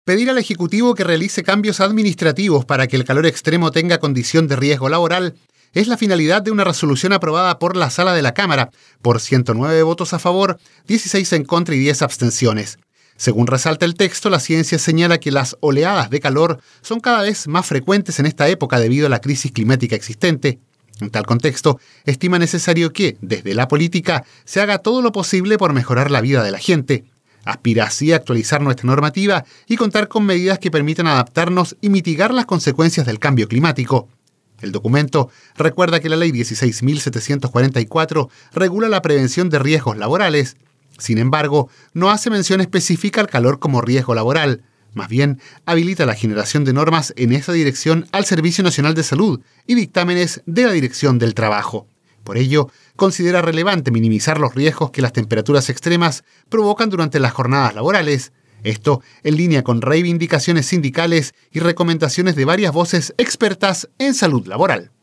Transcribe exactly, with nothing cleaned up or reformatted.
Pedir al Ejecutivo que realice cambios administrativos para que el calor extremo tenga condición de riesgo laboral es la finalidad de una resolución aprobada por la Sala de la Cámara, por ciento nueve votos a favor, dieciséis en contra y diez abstenciones. Según resalta el texto, la ciencia señala que las oleadas de calor son cada vez más frecuentes en esta época debido a la crisis climática existente. En tal contexto, estima necesario que, desde la política, se haga todo lo posible por mejorar la vida de la gente. Aspira así a actualizar nuestra normativa y contar con medidas que permitan adaptarnos y mitigar las consecuencias del cambio climático. El documento recuerda que la Ley dieciséis mil setecientos cuarenta y cuatro regula la prevención de riesgos laborales. Sin embargo, no hace mención específica al calor como riesgo laboral. Más bien, habilita la generación de normas en esa dirección al Servicio Nacional de Salud y dictámenes de la Dirección del Trabajo. Por ello, considera relevante minimizar los riesgos que las temperaturas extremas provocan durante las jornadas laborales. Esto en línea con reivindicaciones sindicales y recomendaciones de varias voces expertas en salud laboral.